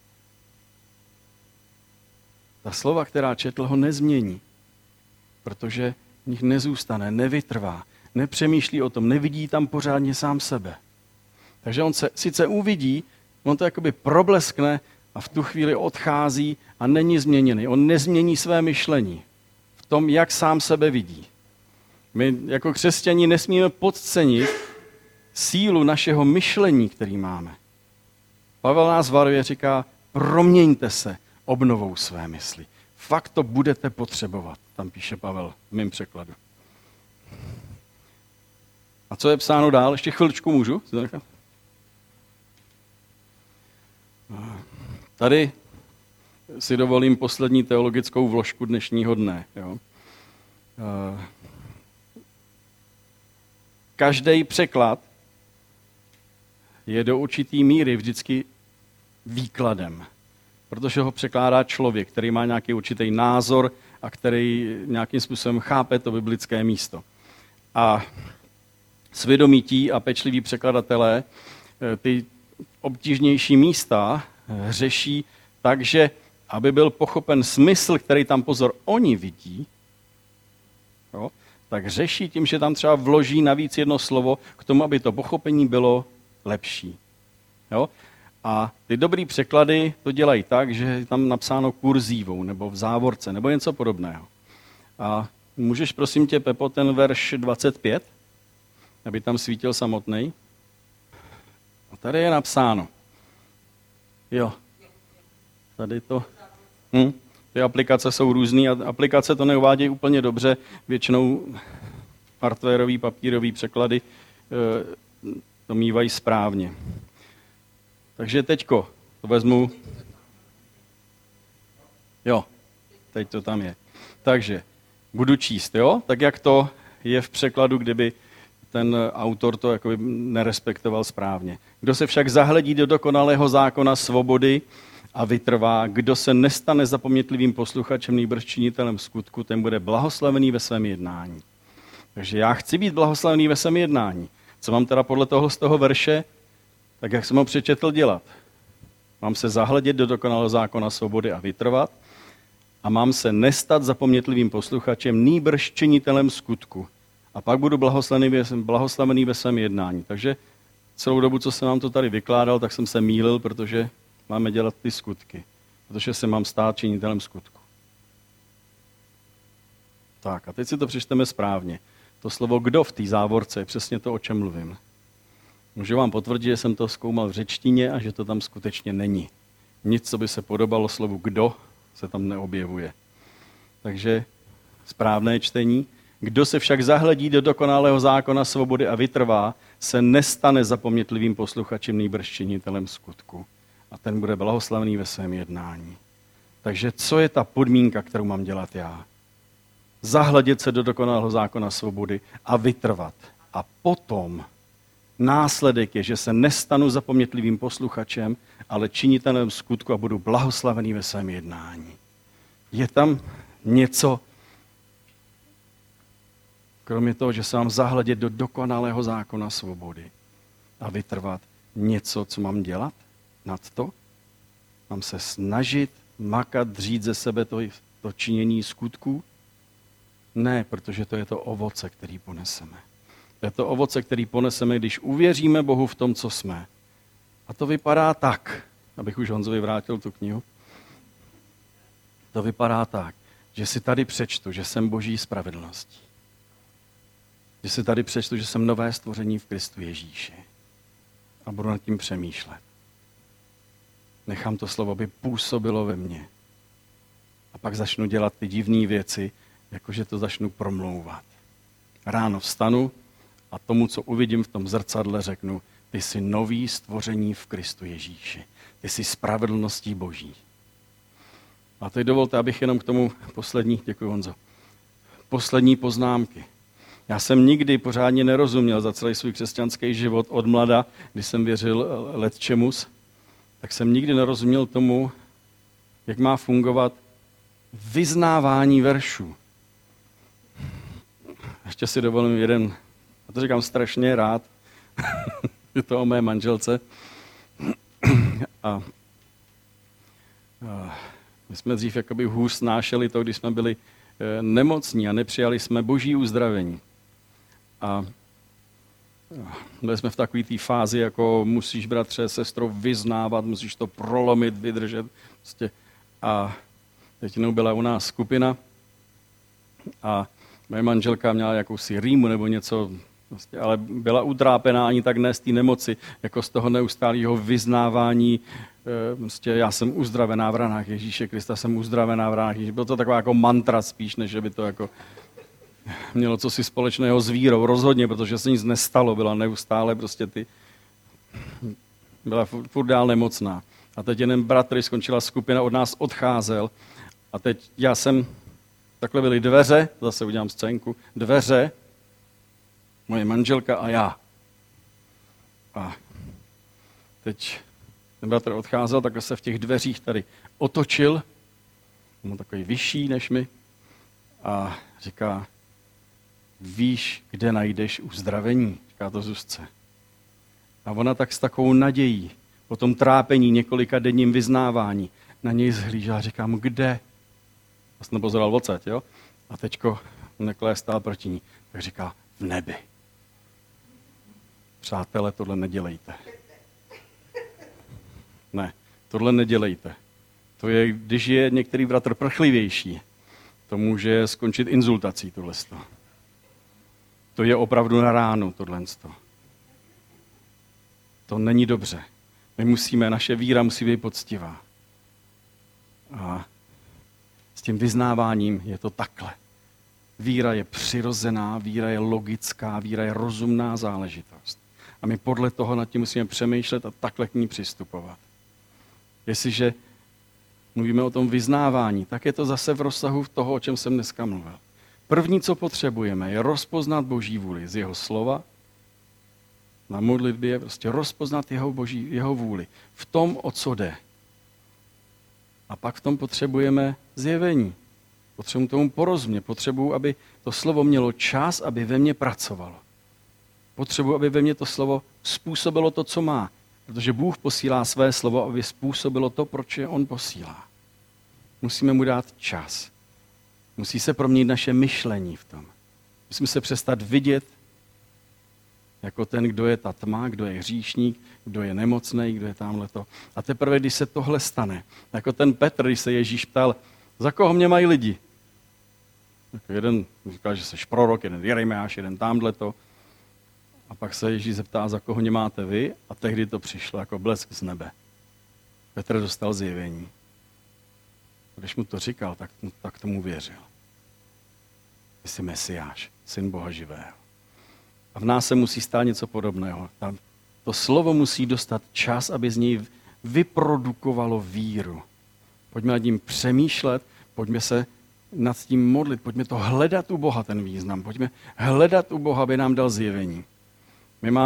Ta slova, která četl, ho nezmění, protože v nich nezůstane, nevytrvá, nepřemýšlí o tom, nevidí tam pořádně sám sebe. Takže on se sice uvidí, on to jakoby probleskne a v tu chvíli odchází a není změněný. On nezmění své myšlení v tom, jak sám sebe vidí. My jako křesťané nesmíme podcenit sílu našeho myšlení, který máme. Pavel nás varuje, říká, proměňte se obnovou své mysli. Fakt to budete potřebovat, tam píše Pavel v mém překladu. A co je psáno dál? Ještě chviličku můžu? Tady si dovolím poslední teologickou vložku dnešního dne. Jo? Každý překlad je do určitý míry vždycky výkladem, protože ho překládá člověk, který má nějaký určitý názor a který nějakým způsobem chápe to biblické místo. A svědomití a pečliví překladatelé ty obtížnější místa řeší tak, že aby byl pochopen smysl, který tam, pozor, oni vidí, jo, tak řeší tím, že tam třeba vloží navíc jedno slovo k tomu, aby to pochopení bylo lepší. Jo? A ty dobrý překlady to dělají tak, že je tam napsáno kurzívou nebo v závorce nebo něco podobného. A můžeš, prosím tě, Pepo, ten verš dvacet pět, aby tam svítil samotnej. A tady je napsáno. Jo. Tady to... Hm? Ty aplikace jsou různý a aplikace to neuvádějí úplně dobře. Většinou hardwareový, papírový překlady to mívají správně. Takže teďko to vezmu. Jo, teď to tam je. Takže budu číst, jo? Tak jak to je v překladu, kdyby ten autor to jakoby nerespektoval správně. Kdo se však zahledí do dokonalého zákona svobody a vytrvá, kdo se nestane zapomnětlivým posluchačem, nýbrž činitelem skutku, ten bude blahoslavený ve svém jednání. Takže já chci být blahoslavený ve svém jednání. Co mám teda podle toho z toho verše, tak jak jsem ho přečetl, dělat? Mám se zahledět do dokonalého zákona svobody a vytrvat a mám se nestat zapomnětlivým posluchačem, nýbrž činitelem skutku. A pak budu blahoslavený, blahoslavený ve svém jednání. Takže celou dobu, co jsem vám to tady vykládal, tak jsem se mýlil, protože máme dělat ty skutky. Protože se mám stát činitelem skutku. Tak a teď si to přečteme správně. To slovo kdo v té závorce je přesně to, o čem mluvím. Můžu vám potvrdit, že jsem to zkoumal v řečtině a že to tam skutečně není. Nic, co by se podobalo slovu kdo, se tam neobjevuje. Takže správné čtení. Kdo se však zahledí do dokonalého zákona svobody a vytrvá, se nestane zapomnětlivým posluchačem, nýbrž činitelem skutku. A ten bude blahoslavený ve svém jednání. Takže co je ta podmínka, kterou mám dělat já? Zahledět se do dokonalého zákona svobody a vytrvat. A potom následek je, že se nestanu zapomnětlivým posluchačem, ale činitelem skutku a budu blahoslavený ve svém jednání. Je tam něco, kromě toho, že se mám zahledět do dokonalého zákona svobody a vytrvat, něco, co mám dělat nad to? Mám se snažit makat, dřít ze sebe to, to činění skutků? Ne, protože to je to ovoce, který poneseme. To je to ovoce, který poneseme, když uvěříme Bohu v tom, co jsme. A to vypadá tak, abych už Honzovi vrátil tu knihu. To vypadá tak, že si tady přečtu, že jsem Boží spravedlností. Že si tady přečtu, že jsem nové stvoření v Kristu Ježíši. A budu nad tím přemýšlet. Nechám to slovo, aby působilo ve mně. A pak začnu dělat ty divné věci, jakože to začnu promlouvat. Ráno vstanu a tomu, co uvidím v tom zrcadle, řeknu, ty jsi nový stvoření v Kristu Ježíši. Ty jsi spravedlností Boží. A teď dovolte, abych jenom k tomu poslední, děkuji Honzo, poslední poznámky. Já jsem nikdy pořádně nerozuměl za celý svůj křesťanský život od mlada, když jsem věřil letčemus, tak jsem nikdy nerozuměl tomu, jak má fungovat vyznávání veršů. Ještě si dovolím jeden, a to říkám strašně rád, je to o mé manželce. A, a my jsme dřív jakoby hůř snášeli to, když jsme byli e, nemocní a nepřijali jsme Boží uzdravení. A byli jsme v takové té fázi, jako musíš, bratře, sestro, vyznávat, musíš to prolomit, vydržet. Prostě. A teď byla u nás skupina a moje manželka měla jakousi rýmu nebo něco, prostě, ale byla utrápená ani tak ne z té nemoci, jako z toho neustálého vyznávání. Prostě já jsem uzdravená v ranách Ježíše Krista, jsem uzdravená v ranách Ježíše. Bylo to taková jako mantra spíš, než by to jako mělo cosi společného s vírou, rozhodně, protože se nic nestalo, byla neustále prostě ty, byla furt, furt dál nemocná. A teď jeden bratr, skončila skupina, od nás odcházel a teď já jsem, takhle byly dveře, zase udělám scénku, dveře, moje manželka a já. A teď ten bratr odcházel, takhle se v těch dveřích tady otočil, on takový vyšší než my, a říká, víš, kde najdeš uzdravení, říká to Zuzce. A ona tak s takovou nadějí, po tom trápení, několika denním vyznávání, na něj zhlížela a říkám, kde? A jsem nepozoroval odsaď, jo? A teďko Neklé stál proti ní, tak říká, v nebi. Přátelé, tohle nedělejte. Ne, tohle nedělejte. To je, když je některý bratr prchlivější, to může skončit inzultací tohle. To je opravdu na ránu tohle. To není dobře. My musíme, naše víra musí být poctivá. A s tím vyznáváním je to takhle. Víra je přirozená, víra je logická, víra je rozumná záležitost. A my podle toho nad tím musíme přemýšlet a takhle k ní přistupovat. Jestliže mluvíme o tom vyznávání, tak je to zase v rozsahu toho, o čem jsem dneska mluvil. První, co potřebujeme, je rozpoznat Boží vůli z jeho slova. Na modlitbě je prostě rozpoznat jeho, boží, jeho vůli v tom, o co jde. A pak v tom potřebujeme zjevení. Potřebuji tomu porozumět. Potřebuji, aby to slovo mělo čas, aby ve mně pracovalo. Potřebuji, aby ve mně to slovo způsobilo to, co má. Protože Bůh posílá své slovo, aby způsobilo to, proč je on posílá. Musíme mu dát čas. Musí se proměnit naše myšlení v tom. Musíme se přestat vidět jako ten, kdo je ta tma, kdo je hříšník, kdo je nemocný, kdo je tamhleto. A teprve, když se tohle stane, jako ten Petr, když se Ježíš ptal, za koho mě mají lidi? Jako jeden říkal, že jsi prorok, jeden Jeremiáš, jeden tamhleto. A pak se Ježíš zeptá, za koho mě máte vy? A tehdy to přišlo jako blesk z nebe. Petr dostal zjevení. Když mu to říkal, tak, tak tomu věřil. Ty jsi Mesiáš, syn Boha živého. A v nás se musí stát něco podobného. Tam to slovo musí dostat čas, aby z něj vyprodukovalo víru. Pojďme nad tím přemýšlet, pojďme se nad tím modlit, pojďme to hledat u Boha, ten význam. Pojďme hledat u Boha, aby nám dal zjevení. My máme v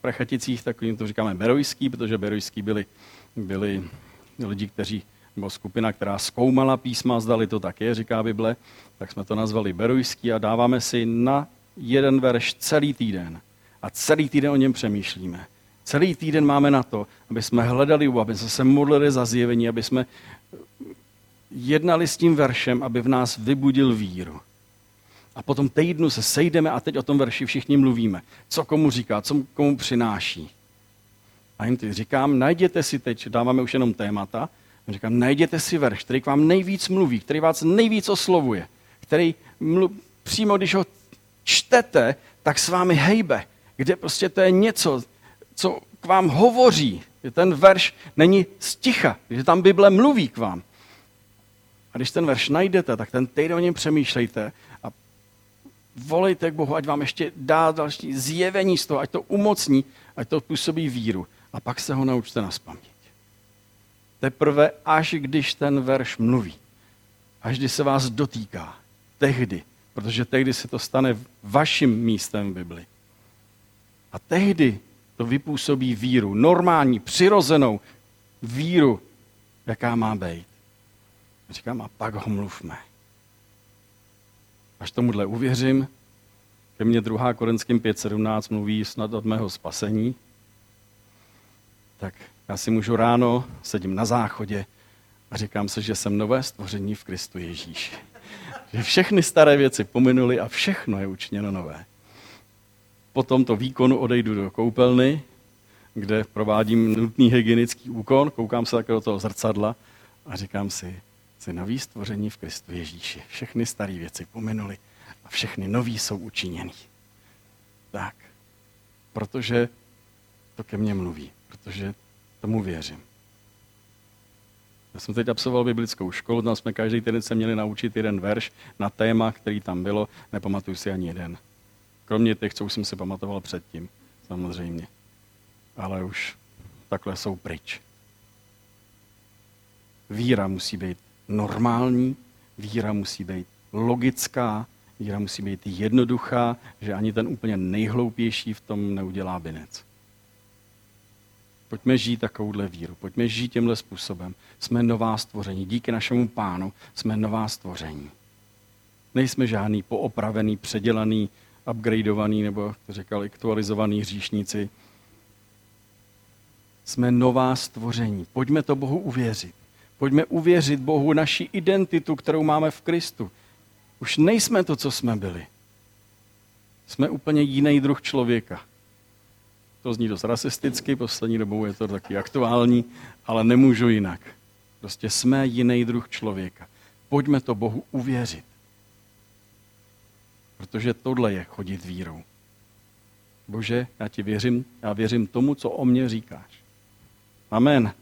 Prachaticích, tak jim to říkáme berojský, protože berojský byli, byli lidi, kteří, nebo skupina, která zkoumala písma, zdali to tak je, říká Bible, tak jsme to nazvali berojský a dáváme si na jeden verš celý týden. A celý týden o něm přemýšlíme. Celý týden máme na to, aby jsme hledali, aby jsme se modlili za zjevení, aby jsme jednali s tím veršem, aby v nás vybudil víru. A potom týdnu se sejdeme a teď o tom verši všichni mluvíme. Co komu říká, co komu přináší. A jim teď říkám, najděte si teď, dáváme už jenom témata, říkám, najděte si verš, který k vám nejvíc mluví, který vás nejvíc oslovuje, který mluv, přímo když ho čtete, tak s vámi hejbe, kde prostě to je něco, co k vám hovoří, že ten verš není sticha, že tam Bible mluví k vám. A když ten verš najdete, tak ten týden o něm přemýšlejte a volejte k Bohu, ať vám ještě dá další zjevení z toho, ať to umocní, ať to působí víru. A pak se ho naučte nazpaměť. Teprve až když ten verš mluví, až když se vás dotýká, tehdy, protože tehdy se to stane vaším místem v Bibli. A tehdy to vypůsobí víru, normální, přirozenou víru, jaká má být. Říkám, a pak ho mluvme. Až tomuhle uvěřím, ke mně druhá Korinským pět sedmnáct mluví snad od mého spasení, tak já si můžu ráno, sedím na záchodě a říkám se, že jsem nové stvoření v Kristu Ježíši. Že všechny staré věci pominuly a všechno je učiněno nové. Po tomto výkonu odejdu do koupelny, kde provádím nutný hygienický úkon, koukám se také do toho zrcadla a říkám si, jsi nový stvoření v Kristu Ježíši. Všechny staré věci pominuly a všechny nový jsou učiněný. Tak, protože to ke mně mluví, protože tomu věřím. Já jsem teď absolvoval biblickou školu, tam jsme každý týden se měli naučit jeden verš na téma, který tam bylo, nepamatuju si ani jeden. Kromě těch, co už jsem si pamatoval předtím, samozřejmě. Ale už takhle jsou pryč. Víra musí být normální, víra musí být logická, víra musí být jednoduchá, že ani ten úplně nejhloupější v tom neudělá binec. Pojďme žít takovouhle víru, pojďme žít tímhle způsobem. Jsme nová stvoření, díky našemu Pánu jsme nová stvoření. Nejsme žádný poopravený, předělaný, upgradeovaný, nebo jak to říkal, aktualizovaný hříšníci. Jsme nová stvoření. Pojďme to Bohu uvěřit. Pojďme uvěřit Bohu naši identitu, kterou máme v Kristu. Už nejsme to, co jsme byli. Jsme úplně jiný druh člověka. To zní dost rasisticky, poslední dobou je to taky aktuální, ale nemůžu jinak. Prostě jsme jiný druh člověka. Pojďme to Bohu uvěřit. Protože tohle je chodit vírou. Bože, já ti věřím, já věřím tomu, co o mně říkáš. Amen.